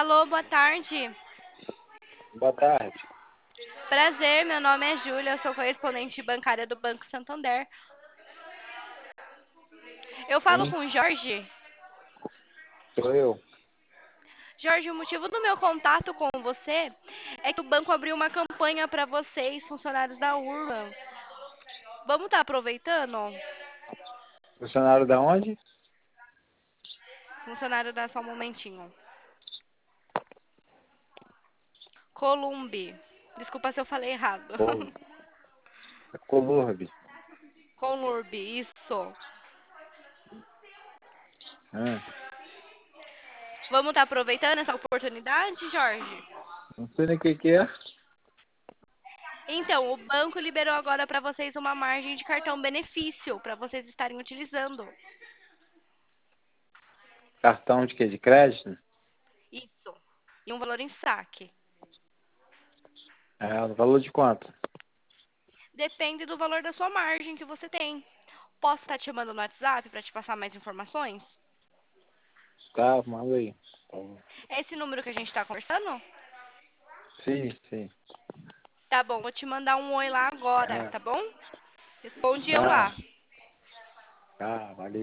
Alô, boa tarde. Boa tarde. Prazer, meu nome é Júlia, eu sou correspondente bancária do Banco Santander. Eu falo Sim, com o Jorge. sou eu. Jorge, o motivo do meu contato com você é que o banco abriu uma campanha para vocês, funcionários da Urban. Vamos estar aproveitando? Funcionário da onde? Funcionário dá só um momentinho. Columbi. Desculpa se eu falei errado. Col Colurbe. Colurbi, isso. Ah, Vamos estar aproveitando essa oportunidade, Jorge? não sei nem o que que é. Então, o banco liberou agora para vocês uma margem de cartão benefício para vocês estarem utilizando. Cartão de quê? De crédito? Isso. E um valor em saque. É, no valor de quanto? Depende do valor da sua margem que você tem. Posso estar te chamando no WhatsApp para te passar mais informações? Tá, manda aí. É esse número que a gente está conversando? Sim, sim. Tá bom, vou te mandar um oi lá agora, Ah, tá bom? Responde eu tá, lá. tá, valeu.